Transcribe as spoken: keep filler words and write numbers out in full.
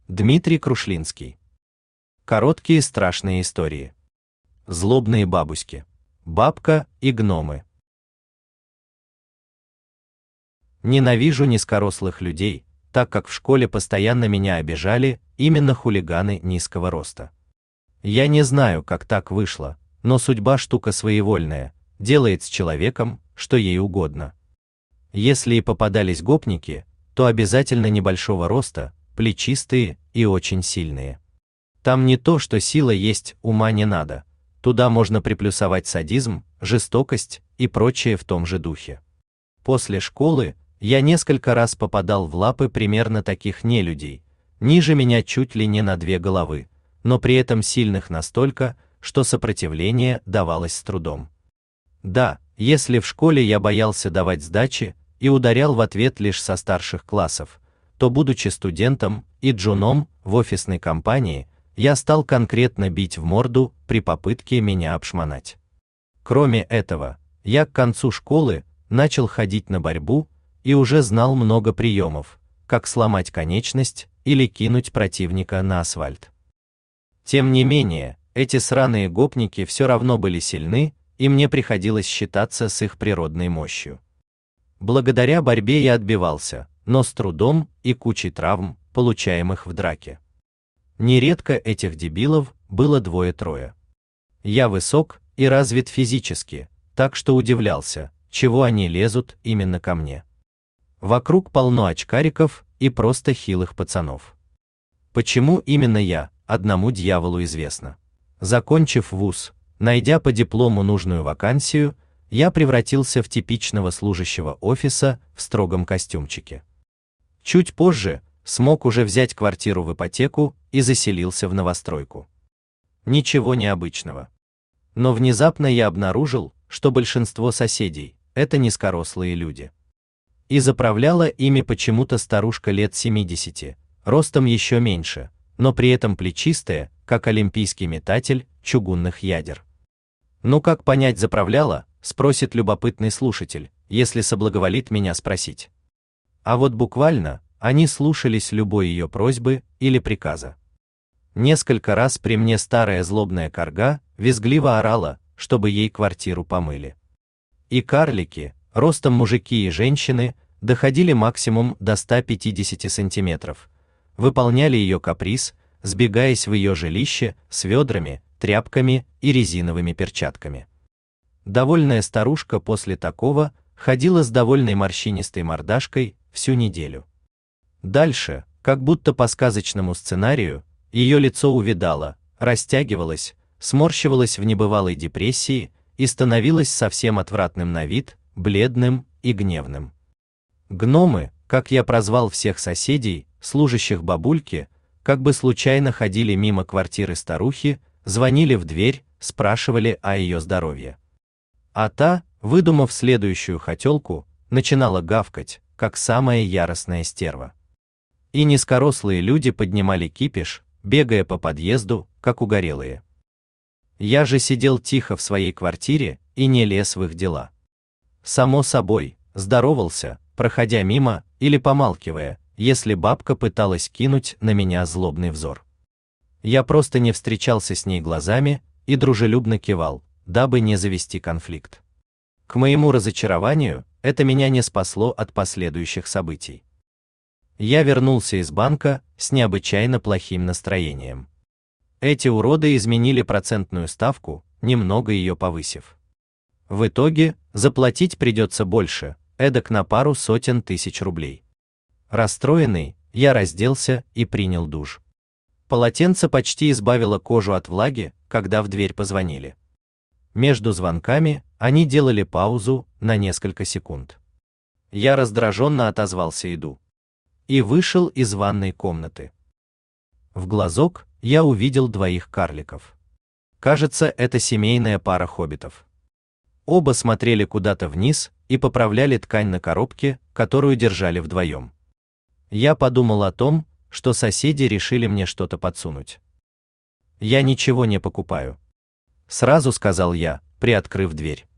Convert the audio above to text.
Дмитрий Крушлинский. Короткие страшные истории. Злобные бабуськи. Бабка и гномы. Ненавижу низкорослых людей, так как в школе постоянно меня обижали именно хулиганы низкого роста. Я не знаю, как так вышло, но судьба штука своевольная, делает с человеком, что ей угодно. Если и попадались гопники, то обязательно небольшого роста, плечистые и очень сильные. Там не то, что сила есть, ума не надо. Туда можно приплюсовать садизм, жестокость и прочее в том же духе. После школы я несколько раз попадал в лапы примерно таких нелюдей, ниже меня чуть ли не на две головы, но при этом сильных настолько, что сопротивление давалось с трудом. Да, если в школе я боялся давать сдачи и ударял в ответ лишь со старших классов, то, будучи студентом и джуном в офисной компании, я стал конкретно бить в морду при попытке меня обшмонать. Кроме этого, я к концу школы начал ходить на борьбу и уже знал много приемов, как сломать конечность или кинуть противника на асфальт. Тем не менее, эти сраные гопники все равно были сильны, и мне приходилось считаться с их природной мощью. Благодаря борьбе я отбивался, но с трудом и кучей травм, получаемых в драке. Нередко этих дебилов было двое-трое. Я высок и развит физически, так что удивлялся, чего они лезут именно ко мне. Вокруг полно очкариков и просто хилых пацанов. Почему именно я, одному дьяволу известно. Закончив вуз, найдя по диплому нужную вакансию, я превратился в типичного служащего офиса в строгом костюмчике. Чуть позже смог уже взять квартиру в ипотеку и заселился в новостройку. Ничего необычного. Но внезапно я обнаружил, что большинство соседей – это низкорослые люди. И заправляла ими почему-то старушка лет семидесяти, ростом еще меньше, но при этом плечистая, как олимпийский метатель чугунных ядер. Ну как понять заправляла, спросит любопытный слушатель, если соблаговолит меня спросить. А вот буквально, они слушались любой ее просьбы или приказа. Несколько раз при мне старая злобная карга визгливо орала, чтобы ей квартиру помыли. И карлики, ростом мужики и женщины, доходили максимум до ста пятидесяти сантиметров, выполняли ее каприз, сбегаясь в ее жилище с ведрами, тряпками и резиновыми перчатками. Довольная старушка после такого ходила с довольной морщинистой мордашкой всю неделю. Дальше, как будто по сказочному сценарию, ее лицо увядало, растягивалось, сморщивалось в небывалой депрессии и становилось совсем отвратным на вид, бледным и гневным. Гномы, как я прозвал всех соседей, служащих бабульки, как бы случайно ходили мимо квартиры старухи, звонили в дверь, спрашивали о ее здоровье. А та, выдумав следующую хотелку, начинала гавкать, как самая яростная стерва. И низкорослые люди поднимали кипиш, бегая по подъезду, как угорелые. Я же сидел тихо в своей квартире и не лез в их дела. Само собой, здоровался, проходя мимо или помалкивая, если бабка пыталась кинуть на меня злобный взор. Я просто не встречался с ней глазами и дружелюбно кивал, дабы не завести конфликт. К моему разочарованию, это меня не спасло от последующих событий. Я вернулся из банка с необычайно плохим настроением. Эти уроды изменили процентную ставку, немного ее повысив. В итоге заплатить придется больше, эдак на пару сотен тысяч рублей. Расстроенный, я разделся и принял душ. Полотенце почти избавило кожу от влаги, когда в дверь позвонили. Между звонками они делали паузу на несколько секунд. Я раздраженно отозвался «иду» и вышел из ванной комнаты. В глазок я увидел двоих карликов. Кажется, это семейная пара хоббитов. Оба смотрели куда-то вниз и поправляли ткань на коробке, которую держали вдвоем. Я подумал о том, что соседи решили мне что-то подсунуть. Я ничего не покупаю. Сразу сказал я, приоткрыв дверь.